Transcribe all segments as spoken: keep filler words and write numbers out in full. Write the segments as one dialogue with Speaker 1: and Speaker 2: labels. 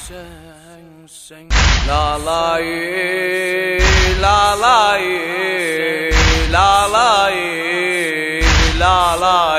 Speaker 1: لا لا لا لا لا لا لا لا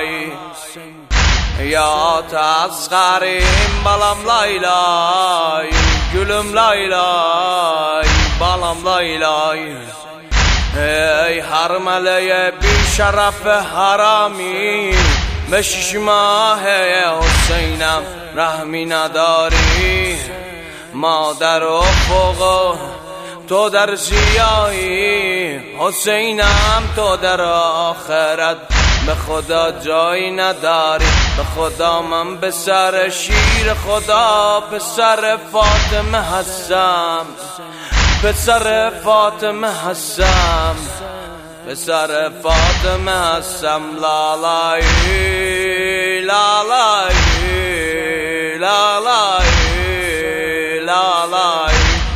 Speaker 1: یا تسخریم بالام لای لای گلم لای لای بالام لای لای ای هرمله بی شرف حرامی به شش ماه حسینم رحمی نداری مادر افق تو در سیاهی حسینم تو در آخرت به خدا جایی نداری به خدا من به سر شیر خدا به سر فاطمه هستم به سر فاطمه هستم به سر فاطمه هستم لا لا لا لا لا لا لا لا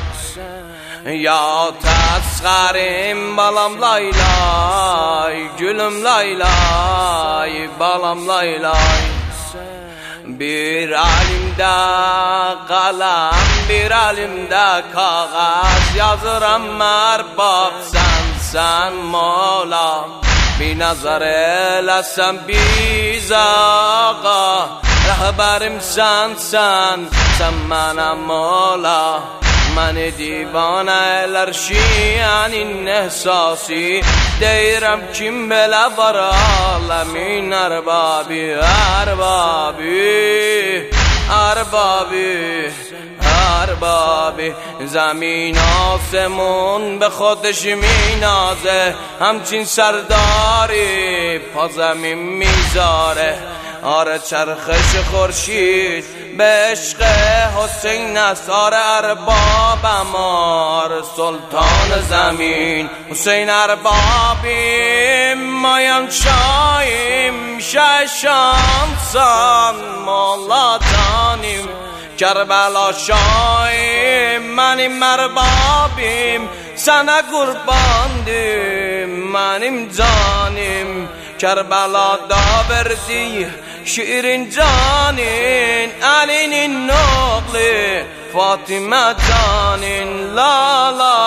Speaker 1: یا تسخریم بالام لای لای گلم لای لای بالام لای لای bir alimdə qaləm, bir alimdə kağız yazıram mərbab sənsən mola bir nəzər eləsən biz ağa rəhbərim sənsən sən mənəm mola məni divanə elər şiənin ehsasi deyirəm kim belə var aləmin ərbabi ərbabi ərbabi ərbabi زمین آسمون به خودش مینازه همچین سرداری پا زمین میذاره آره چرخش خورشید به عشق حسین است آره اربابم آره سلطان زمین حسین اربابیم مایم شاییم ششانسان مولا جانیم کربلا شاییم منیم اربابیم sana kurbandım benim canım Kerbela'da verdi şiirin canın Ali'nin oğlu Fatime canın la la